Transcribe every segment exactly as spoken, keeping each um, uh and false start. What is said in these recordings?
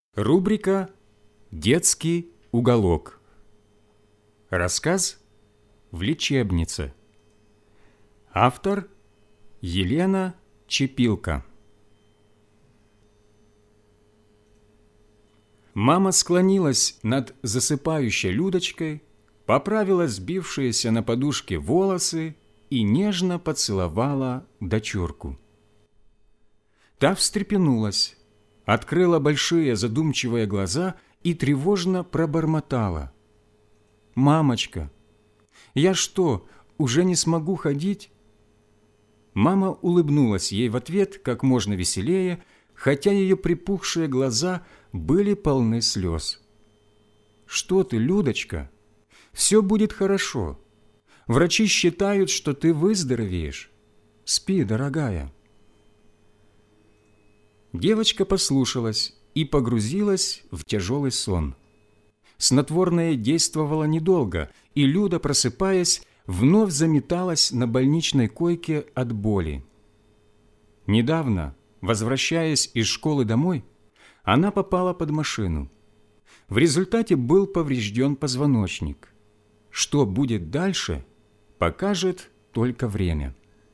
Рубрика «Детский уголок». Рассказ «В лечебнице». Автор Елена Чепилко. Мама склонилась над засыпающей Людочкой, поправила сбившиеся на подушке волосы и нежно поцеловала дочурку. Та встрепенулась, открыла большие задумчивые глаза и тревожно пробормотала: «Мамочка, я что, уже не смогу ходить?» Мама улыбнулась ей в ответ как можно веселее, хотя ее припухшие глаза были полны слез. «Что ты, Людочка? Все будет хорошо. Врачи считают, что ты выздоровеешь. Спи, дорогая». Девочка послушалась и погрузилась в тяжелый сон. Снотворное действовало недолго, и Люда, просыпаясь, вновь заметалась на больничной койке от боли. Недавно, возвращаясь из школы домой, она попала под машину. В результате был поврежден позвоночник. Что будет дальше, покажет только время.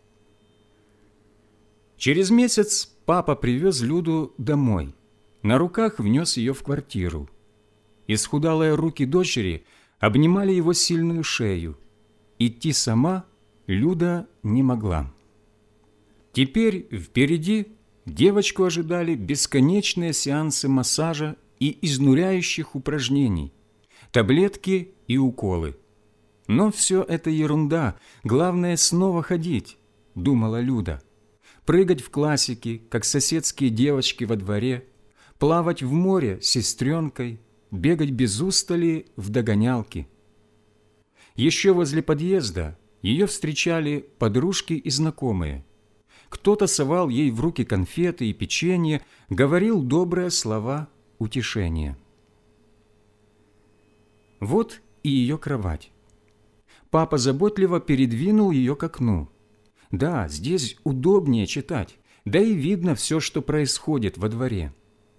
Через месяц папа привез Люду домой. На руках внес ее в квартиру. Исхудалые руки дочери обнимали его сильную шею. Идти сама Люда не могла. Теперь впереди девочку ожидали бесконечные сеансы массажа и изнуряющих упражнений, таблетки и уколы. Но все это ерунда, главное снова ходить, думала Люда. Прыгать в классики, как соседские девочки во дворе, плавать в море с сестренкой, бегать без устали в догонялки. Еще возле подъезда ее встречали подружки и знакомые. Кто-то совал ей в руки конфеты и печенье, говорил добрые слова утешения. Вот и ее кровать. Папа заботливо передвинул ее к окну. Да, здесь удобнее читать, да и видно все, что происходит во дворе.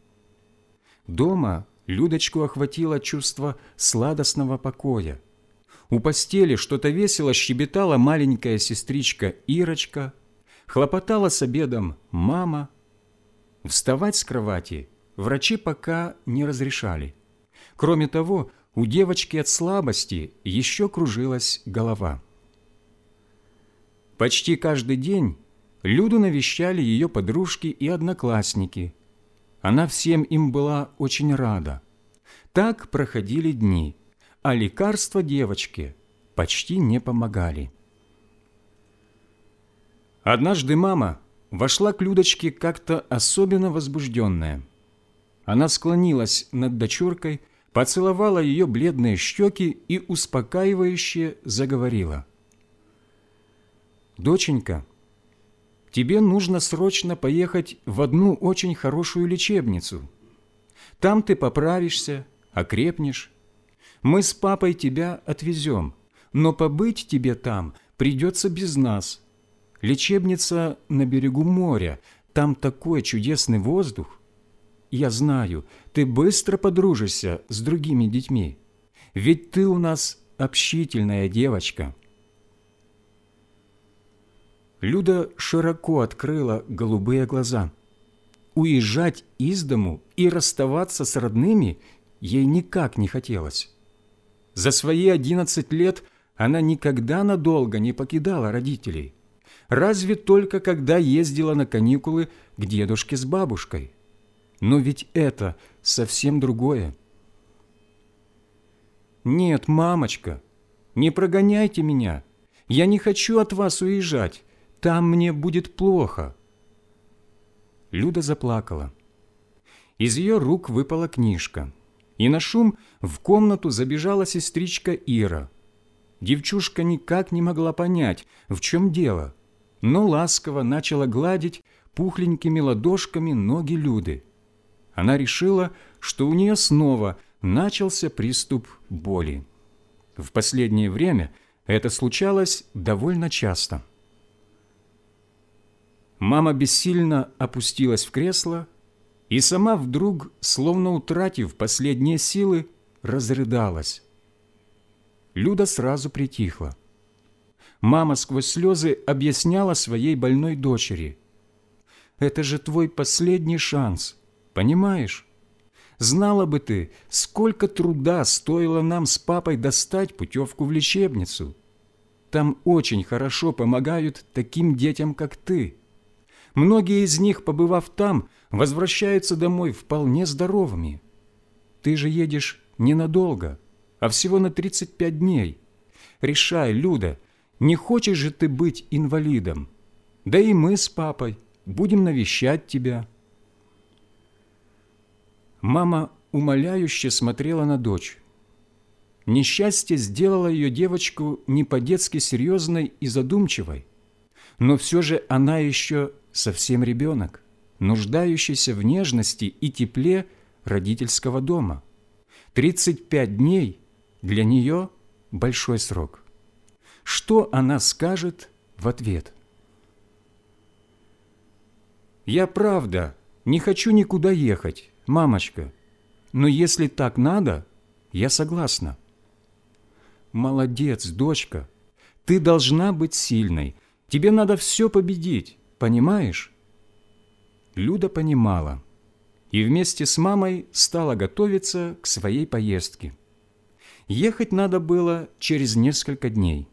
Дома Людочку охватило чувство сладостного покоя. У постели что-то весело щебетала маленькая сестричка Ирочка, хлопотала с обедом мама. Вставать с кровати врачи пока не разрешали. Кроме того, у девочки от слабости еще кружилась голова. Почти каждый день Люду навещали ее подружки и одноклассники. Она всем им была очень рада. Так проходили дни, а лекарства девочке почти не помогали. Однажды мама вошла к Людочке как-то особенно возбужденная. Она склонилась над дочуркой, поцеловала ее бледные щеки и успокаивающе заговорила: «Доченька, тебе нужно срочно поехать в одну очень хорошую лечебницу. Там ты поправишься, окрепнешь. Мы с папой тебя отвезем, но побыть тебе там придется без нас. Лечебница на берегу моря, там такой чудесный воздух. Я знаю, ты быстро подружишься с другими детьми, ведь ты у нас общительная девочка». Люда широко открыла голубые глаза. Уезжать из дому и расставаться с родными ей никак не хотелось. За свои одиннадцать лет она никогда надолго не покидала родителей, разве только когда ездила на каникулы к дедушке с бабушкой. Но ведь это совсем другое. «Нет, мамочка, не прогоняйте меня. Я не хочу от вас уезжать. Там мне будет плохо». Люда заплакала. Из ее рук выпала книжка, и на шум в комнату забежала сестричка Ира. Девчушка никак не могла понять, в чем дело, но ласково начала гладить пухленькими ладошками ноги Люды. Она решила, что у нее снова начался приступ боли. В последнее время это случалось довольно часто. Мама бессильно опустилась в кресло и сама вдруг, словно утратив последние силы, разрыдалась. Люда сразу притихла. Мама сквозь слезы объясняла своей больной дочери: «Это же твой последний шанс, понимаешь? Знала бы ты, сколько труда стоило нам с папой достать путевку в лечебницу. Там очень хорошо помогают таким детям, как ты. Многие из них, побывав там, возвращаются домой вполне здоровыми. Ты же едешь ненадолго, а всего на тридцать пять дней. Решай, Люда, не хочешь же ты быть инвалидом? Да и мы с папой будем навещать тебя». Мама умоляюще смотрела на дочь. Несчастье сделало ее девочку не по-детски серьезной и задумчивой, но все же она еще совсем ребенок, нуждающийся в нежности и тепле родительского дома. тридцать пять дней для нее большой срок. Что она скажет в ответ? «Я правда не хочу никуда ехать, мамочка, но если так надо, я согласна». «Молодец, дочка, ты должна быть сильной, тебе надо все победить, понимаешь?» Люда понимала и вместе с мамой стала готовиться к своей поездке. Ехать надо было через несколько дней.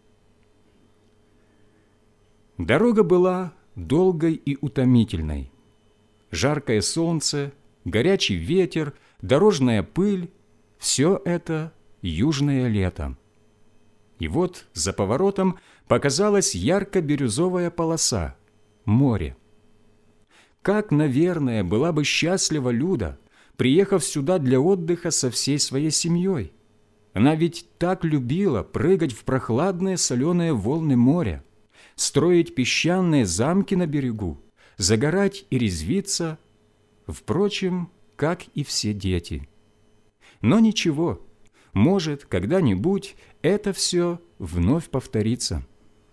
Дорога была долгой и утомительной. Жаркое солнце, горячий ветер, дорожная пыль – все это южное лето. И вот за поворотом показалась ярко-бирюзовая полоса – море. Как, наверное, была бы счастлива Люда, приехав сюда для отдыха со всей своей семьей. Она ведь так любила прыгать в прохладные соленые волны моря, строить песчаные замки на берегу, загорать и резвиться, впрочем, как и все дети. Но ничего, может, когда-нибудь это все вновь повторится.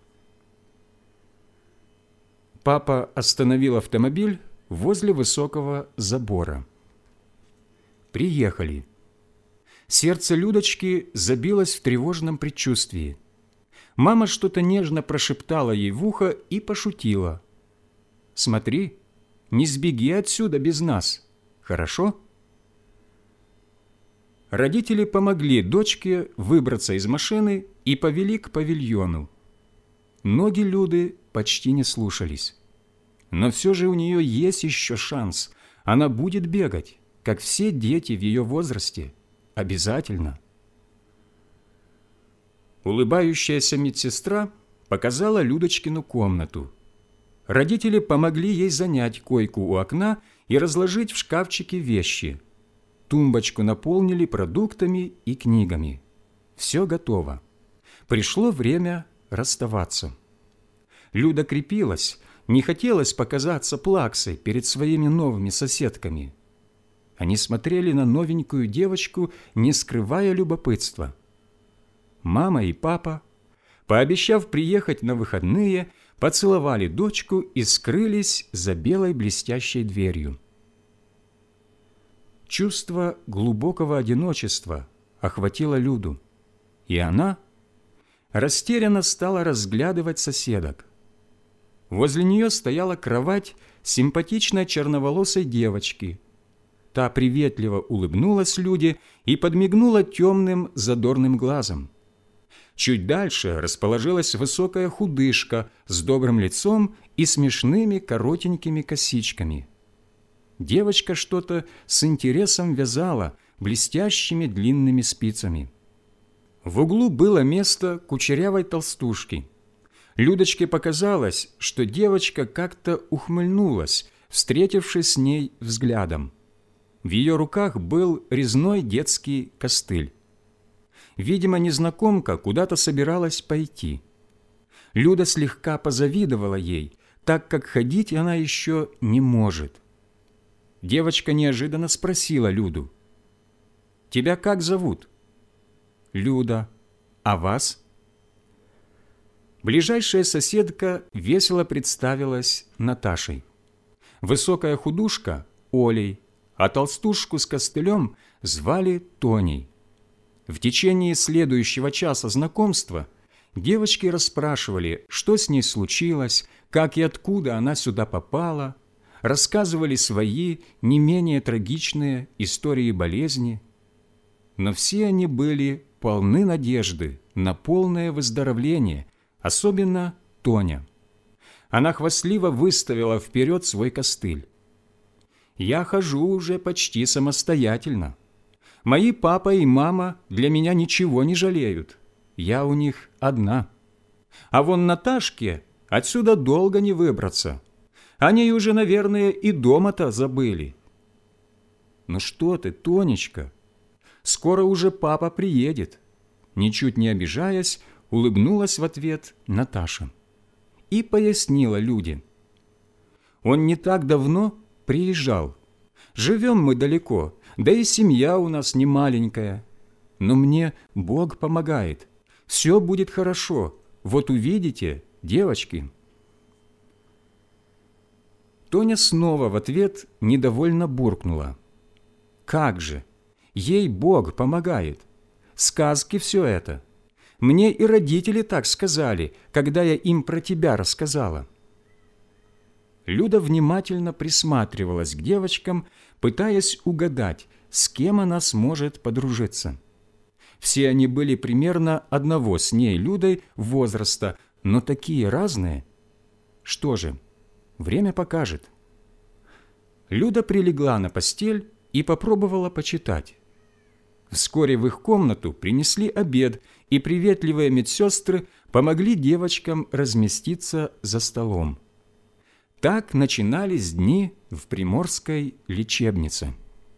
Папа остановил автомобиль возле высокого забора. Приехали. Сердце Людочки забилось в тревожном предчувствии. Мама что-то нежно прошептала ей в ухо и пошутила: «Смотри, не сбеги отсюда без нас, хорошо?» Родители помогли дочке выбраться из машины и повели к павильону. Ноги Люды почти не слушались. Но все же у нее есть еще шанс. Она будет бегать, как все дети в ее возрасте. Обязательно. Улыбающаяся медсестра показала Людочкину комнату. Родители помогли ей занять койку у окна и разложить в шкафчике вещи. Тумбочку наполнили продуктами и книгами. Все готово. Пришло время расставаться. Люда крепилась, не хотелось показаться плаксой перед своими новыми соседками. Они смотрели на новенькую девочку, не скрывая любопытства. Мама и папа, пообещав приехать на выходные, поцеловали дочку и скрылись за белой блестящей дверью. Чувство глубокого одиночества охватило Люду, и она растерянно стала разглядывать соседок. Возле нее стояла кровать симпатичной черноволосой девочки. Та приветливо улыбнулась Люде и подмигнула темным задорным глазом. Чуть дальше расположилась высокая худышка с добрым лицом и смешными коротенькими косичками. Девочка что-то с интересом вязала блестящими длинными спицами. В углу было место кучерявой толстушки. Людочке показалось, что девочка как-то ухмыльнулась, встретившись с ней взглядом. В ее руках был резной детский костыль. Видимо, незнакомка куда-то собиралась пойти. Люда слегка позавидовала ей, так как ходить она еще не может. Девочка неожиданно спросила Люду: «Тебя как зовут?» «Люда. А вас?» Ближайшая соседка весело представилась Наташей. Высокая худушка Олей, а толстушку с костылем звали Тоней. В течение следующего часа знакомства девочки расспрашивали, что с ней случилось, как и откуда она сюда попала, рассказывали свои не менее трагичные истории болезни. Но все они были полны надежды на полное выздоровление, особенно Тоня. Она хвастливо выставила вперед свой костыль. «Я хожу уже почти самостоятельно. Мои папа и мама для меня ничего не жалеют. Я у них одна. А вон Наташке отсюда долго не выбраться. Они уже, наверное, и дома-то забыли». «Ну что ты, Тонечка, скоро уже папа приедет», ничуть не обижаясь, улыбнулась в ответ Наташа и пояснила Люде. «Он не так давно приезжал. Живем мы далеко, да и семья у нас не маленькая. Но мне Бог помогает. Все будет хорошо. Вот увидите, девочки». Тоня снова в ответ недовольно буркнула. «Как же! Ей Бог помогает! Сказки все это! Мне и родители так сказали, когда я им про тебя рассказала». Люда внимательно присматривалась к девочкам, пытаясь угадать, с кем она сможет подружиться. Все они были примерно одного с ней, Людой, возраста, но такие разные. Что же, время покажет. Люда прилегла на постель и попробовала почитать. Вскоре в их комнату принесли обед, и приветливые медсестры помогли девочкам разместиться за столом. Так начинались дни в приморской лечебнице.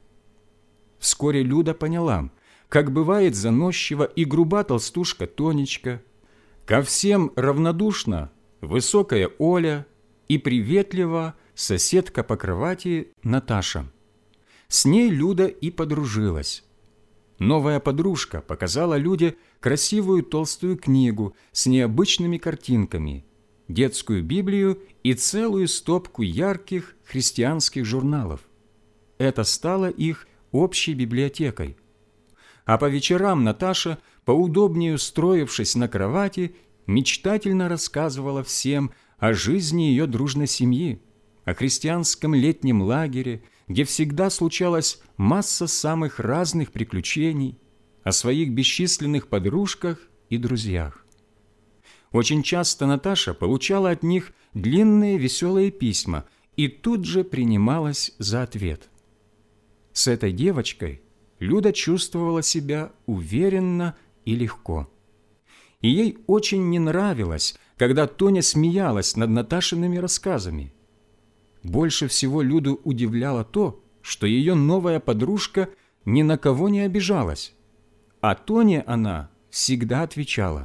Вскоре Люда поняла, как бывает заносчива и груба толстушка Тонечка, ко всем равнодушна высокая Оля и приветлива соседка по кровати Наташа. С ней Люда и подружилась. Новая подружка показала Люде красивую толстую книгу с необычными картинками, детскую Библию и целую стопку ярких христианских журналов. Это стало их общей библиотекой. А по вечерам Наташа, поудобнее устроившись на кровати, мечтательно рассказывала всем о жизни ее дружной семьи, о христианском летнем лагере, где всегда случалась масса самых разных приключений, о своих бесчисленных подружках и друзьях. Очень часто Наташа получала от них длинные веселые письма и тут же принималась за ответ. С этой девочкой Люда чувствовала себя уверенно и легко. И ей очень не нравилось, когда Тоня смеялась над Наташиными рассказами. Больше всего Люду удивляло то, что ее новая подружка ни на кого не обижалась, а Тоне она всегда отвечала: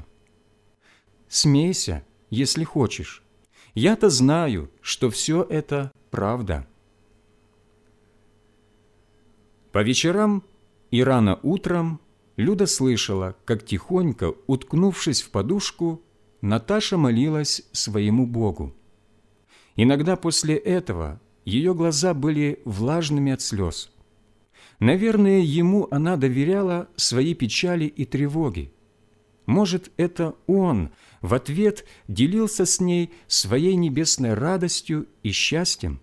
«Смейся, если хочешь. Я-то знаю, что все это правда». По вечерам и рано утром Люда слышала, как тихонько, уткнувшись в подушку, Наташа молилась своему Богу. Иногда после этого ее глаза были влажными от слез. Наверное, ему она доверяла свои печали и тревоги. Может, это он в ответ делился с ней своей небесной радостью и счастьем?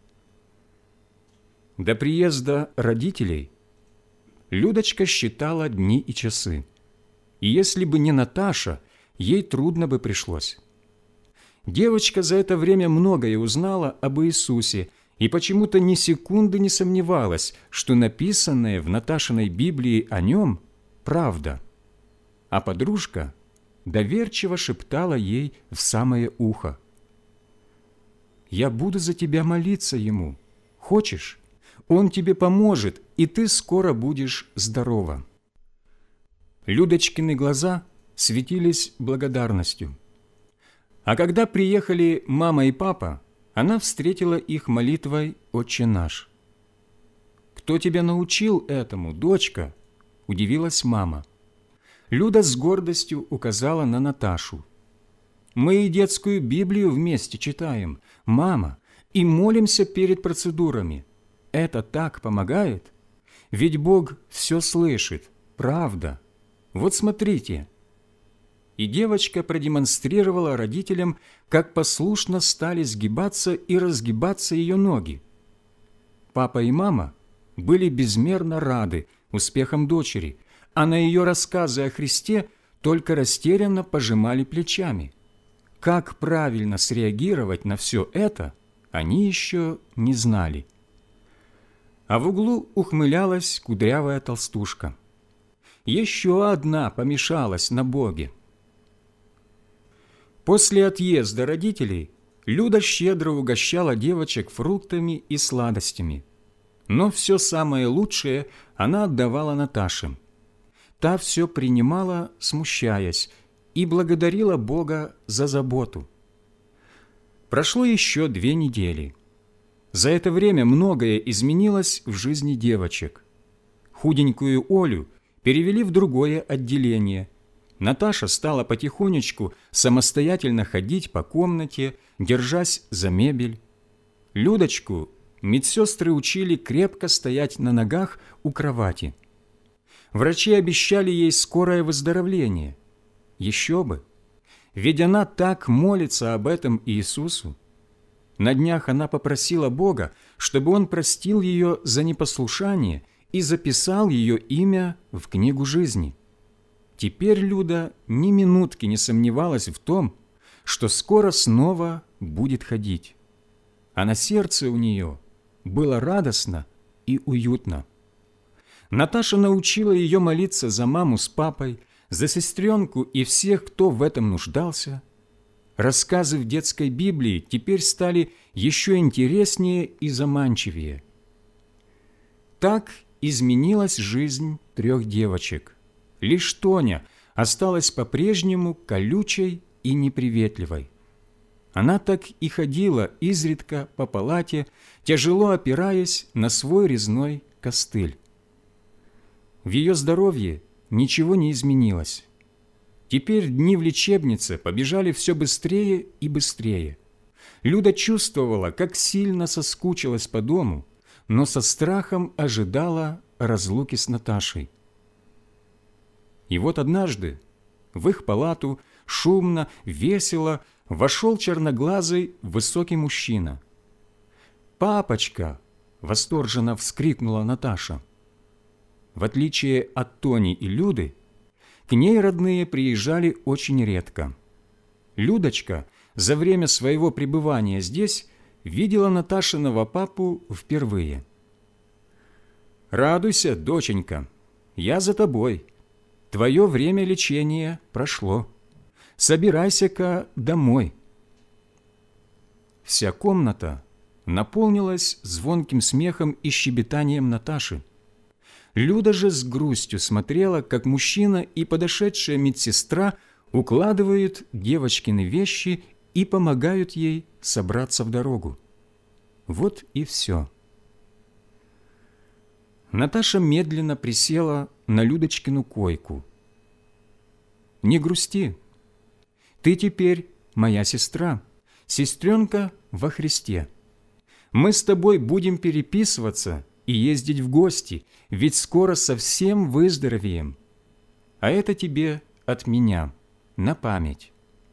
До приезда родителей Людочка считала дни и часы. И если бы не Наташа, ей трудно бы пришлось. Девочка за это время многое узнала об Иисусе и почему-то ни секунды не сомневалась, что написанное в Наташиной Библии о нем – правда. А подружка доверчиво шептала ей в самое ухо: «Я буду за тебя молиться ему. Хочешь? Он тебе поможет, и ты скоро будешь здорова». Людочкины глаза светились благодарностью. А когда приехали мама и папа, она встретила их молитвой «Отче наш». «Кто тебя научил этому, дочка?» – удивилась мама. Люда с гордостью указала на Наташу. «Мы и детскую Библию вместе читаем, мама, и молимся перед процедурами. это так помогает? Ведь Бог все слышит, правда. Вот смотрите». И девочка продемонстрировала родителям, как послушно стали сгибаться и разгибаться ее ноги. Папа и мама были безмерно рады успехам дочери, а на ее рассказы о Христе только растерянно пожимали плечами. Как правильно среагировать на все это, они еще не знали. А в углу ухмылялась кудрявая толстушка. Еще одна помешалась на Боге. После отъезда родителей Люда щедро угощала девочек фруктами и сладостями. Но все самое лучшее она отдавала Наташе. Та все принимала, смущаясь, и благодарила Бога за заботу. Прошло еще две недели. За это время многое изменилось в жизни девочек. Худенькую Олю перевели в другое отделение. Наташа стала потихонечку самостоятельно ходить по комнате, держась за мебель. Людочку медсестры учили крепко стоять на ногах у кровати. Врачи обещали ей скорое выздоровление. Еще бы! Ведь она так молится об этом Иисусу. На днях она попросила Бога, чтобы Он простил ее за непослушание и записал ее имя в книгу жизни. Теперь Люда ни минутки не сомневалась в том, что скоро снова будет ходить. А на сердце у нее было радостно и уютно. Наташа научила ее молиться за маму с папой, за сестренку и всех, кто в этом нуждался. Рассказы в детской Библии теперь стали еще интереснее и заманчивее. Так изменилась жизнь трех девочек. Лишь Тоня осталась по-прежнему колючей и неприветливой. Она так и ходила изредка по палате, тяжело опираясь на свой резной костыль. В ее здоровье ничего не изменилось. Теперь дни в лечебнице побежали все быстрее и быстрее. Люда чувствовала, как сильно соскучилась по дому, но со страхом ожидала разлуки с Наташей. И вот однажды в их палату шумно, весело вошел черноглазый высокий мужчина. «Папочка!» – восторженно вскрикнула Наташа. В отличие от Тони и Люды, к ней родные приезжали очень редко. Людочка за время своего пребывания здесь видела Наташиного папу впервые. «Радуйся, доченька, я за тобой. Твое время лечения прошло. Собирайся-ка домой». Вся комната наполнилась звонким смехом и щебетанием Наташи. Люда же с грустью смотрела, как мужчина и подошедшая медсестра укладывают девочкины вещи и помогают ей собраться в дорогу. Вот и все. Наташа медленно присела на Людочкину койку. «Не грусти. Ты теперь моя сестра, сестренка во Христе. Мы с тобой будем переписываться и ездить в гости, ведь скоро совсем выздоровеем. А это тебе от меня, на память».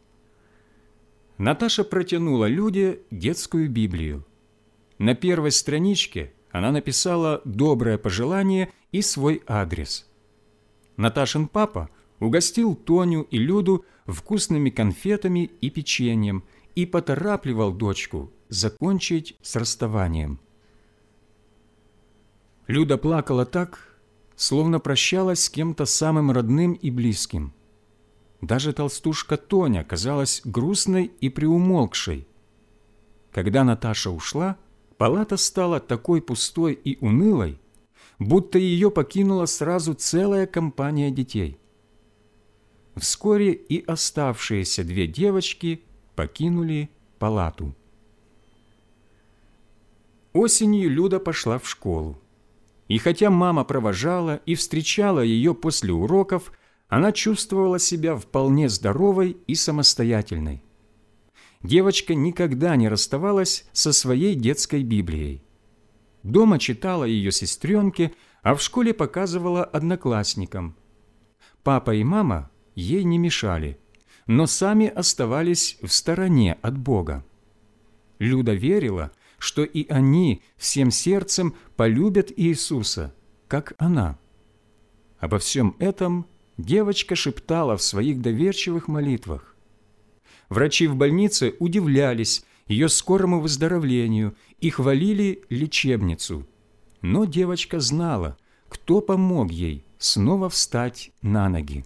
Наташа протянула Люде детскую Библию. На первой страничке она написала доброе пожелание и свой адрес. Наташин папа угостил Тоню и Люду вкусными конфетами и печеньем и поторапливал дочку закончить с расставанием. Люда плакала так, словно прощалась с кем-то самым родным и близким. Даже толстушка Тоня казалась грустной и приумолкшей. Когда Наташа ушла, палата стала такой пустой и унылой, будто ее покинула сразу целая компания детей. Вскоре и оставшиеся две девочки покинули палату. Осенью Люда пошла в школу. И хотя мама провожала и встречала ее после уроков, она чувствовала себя вполне здоровой и самостоятельной. Девочка никогда не расставалась со своей детской Библией. Дома читала ее сестренке, а в школе показывала одноклассникам. Папа и мама ей не мешали, но сами оставались в стороне от Бога. Люда верила, что и они всем сердцем полюбят Иисуса, как она. Обо всем этом девочка шептала в своих доверчивых молитвах. Врачи в больнице удивлялись ее скорому выздоровлению и хвалили лечебницу. Но девочка знала, кто помог ей снова встать на ноги.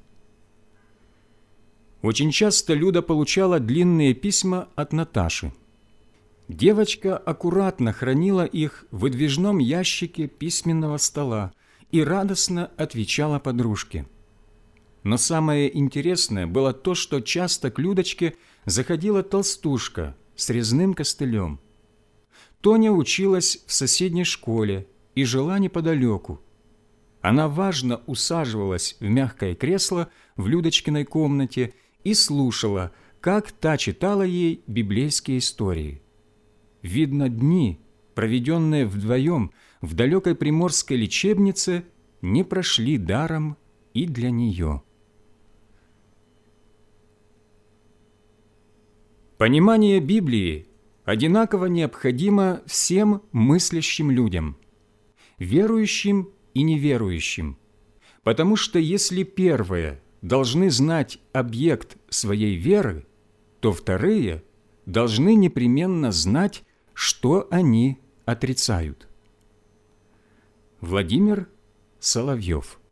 Очень часто Люда получала длинные письма от Наташи. Девочка аккуратно хранила их в выдвижном ящике письменного стола и радостно отвечала подружке. Но самое интересное было то, что часто к Людочке заходила толстушка с резным костылем. Тоня училась в соседней школе и жила неподалеку. Она важно усаживалась в мягкое кресло в Людочкиной комнате и слушала, как та читала ей библейские истории. Видно, дни, проведенные вдвоем в далекой приморской лечебнице, не прошли даром и для нее. Понимание Библии одинаково необходимо всем мыслящим людям, верующим и неверующим, потому что если первые должны знать объект своей веры, то вторые должны непременно знать, что они отрицают. Владимир Соловьев.